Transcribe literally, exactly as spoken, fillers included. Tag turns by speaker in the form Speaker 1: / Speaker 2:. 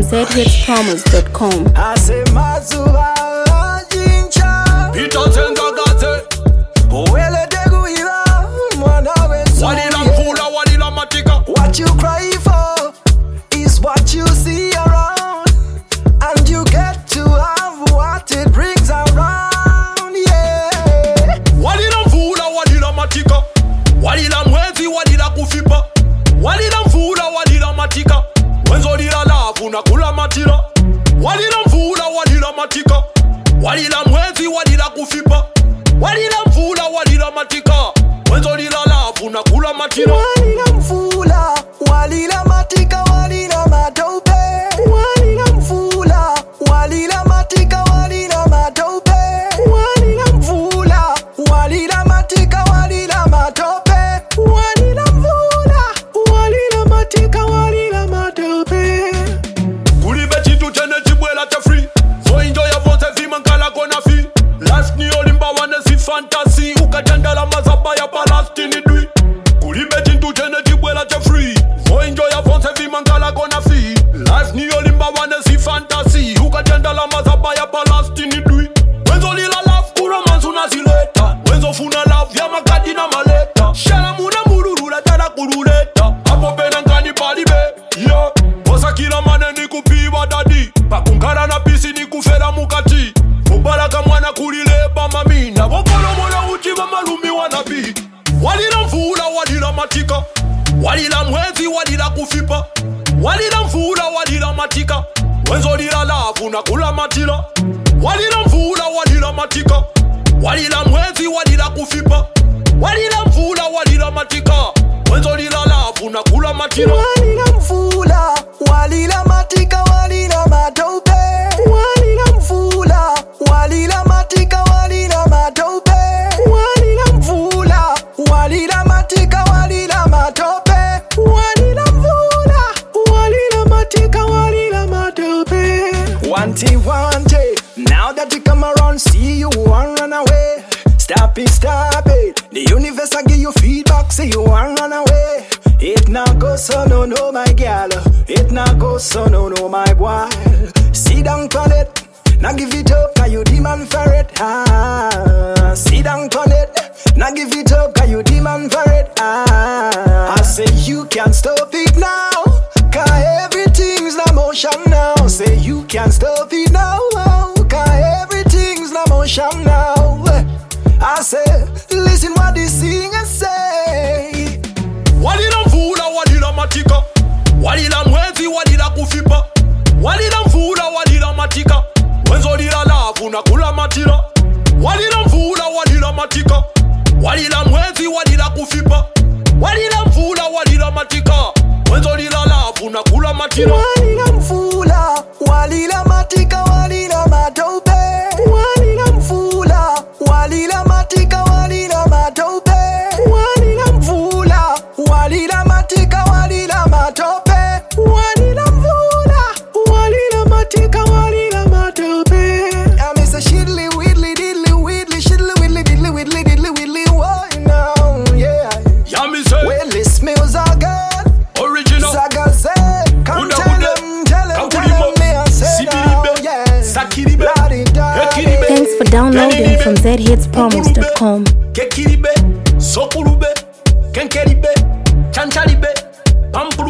Speaker 1: z hits promos dot com.
Speaker 2: I say Mazuba Jincha
Speaker 3: Peter Zengagaze
Speaker 2: Wele Deguila Mwana Wenzu
Speaker 3: Walila Mfula Walila Matika.
Speaker 2: What you cry for is what you see around, and you get to have what it brings around, yeah.
Speaker 3: Walila Mfula Walila Matika. Walila Mwezi Walila Kufipa. Walila Mfula Walila Matika. Wenzo lila lafu na kula matira. Walila Mfula Walila Matika. Walila Mwezi Walila Kufipa. Walila Mfula Walila Matika. Wenzo lila lafu na kula matira.
Speaker 2: Walila Mfula Walila Matika. Walila Matope. Walila Mfula Walila Matika. Walila Matope. Walila Mfula Walila Matika. Walila Matope. Walila Mfula Walila Matika. Walila Matope.
Speaker 3: Kulibe chitu chene chibwela cha free. So enjoy your vote vima nkala kona fi. Last ni olimba wane si fantasy. Ukatenda la mazaba ya Palestine dwi. Kulibe chitu chene chibwela cha free. So enjoy your vote vima nkala kona fi. Last ni olimba wane si fantasy. Ukatenda la mazaba ya Palestine dwi. Wenzo lila love kuromansu unazileta. Wenzo funa love ya makadi na maleta. Shala muna mururula tada kuruleta. Hapo pena nkani palibe. Yeah. Kosa kila mane ni kupiwa dadi. Pakunkara na pisi ni kufera mukati. Mubaraka mwana kulileba mamina. Wokolo mwana uchi wa malumi wanabi. Walila Mfula walila Matika. Walila Mwezi walila Kufipa. Walila Mfula walila Matika. Wenzo lila lafu na kula matila. Walila Mfula walila Matika. Walila Mwezi walila Kufipa. Walila Mfula walila Matika. Wenzo lila lafu na kula matila.
Speaker 2: Walila Mfula Walila Matika. Walila Matope. Walila Mfula Walila Matika. Walila Matope. Walila Mfula Walila Matika. Walila Matope. Walila Mfula Walila Matika. Walila Matope. Wanty wanty, now that you come around, see you want run away. Stop it, stop it. The universe I give you feedback, say you want run away. It not go so no no my girl. It not go so no no my boy. Sit down on it, now give it up, now you demand for it. Ah, sit down on it, now give it up, now you demand for it. Ah, I say you can't stop it now, cause everything's in motion now. Say you can't stop it now, cause everything's in motion now. I say, listen what the singer say.
Speaker 3: Walila Mfula walila Matika. Walila Mwezi walila Kufipa. Walila Mfula walila Matika. Wenzo lila lafu na kula matila. Walila Mfula walila Matika. Walila Mwezi walila Kufipa. Walila Mfula walila Matika. Wenzo lila lafu na kula matila.
Speaker 2: Walila Mfula Walila Matika. Walila Matope. Walila Mfula Walila Matika. Walila Matope. Walila Mfula Walila Matika. Walila Matope. Walila Mfula Walila Matika. Walila Matope. I miss a shiddly widdly diddly widdly shiddly widdly diddly widdly diddly widdly. Why now? Yeah.
Speaker 3: Ya mi say
Speaker 2: Well, this meals are good.
Speaker 3: original.
Speaker 2: Saga said, come
Speaker 3: Uda
Speaker 2: tell
Speaker 3: uda.
Speaker 2: them, tell them, tell
Speaker 3: Kakulimo.
Speaker 2: them me I said now,
Speaker 3: Sibiribe.
Speaker 2: yeah.
Speaker 3: Sakiribe.
Speaker 2: La-di-da.
Speaker 3: Ekiribe.
Speaker 1: Thanks for downloading from z hits promos dot com.
Speaker 3: Kekiribe. Sokurube. Kenkeribe. Chancharibe. Pampuru.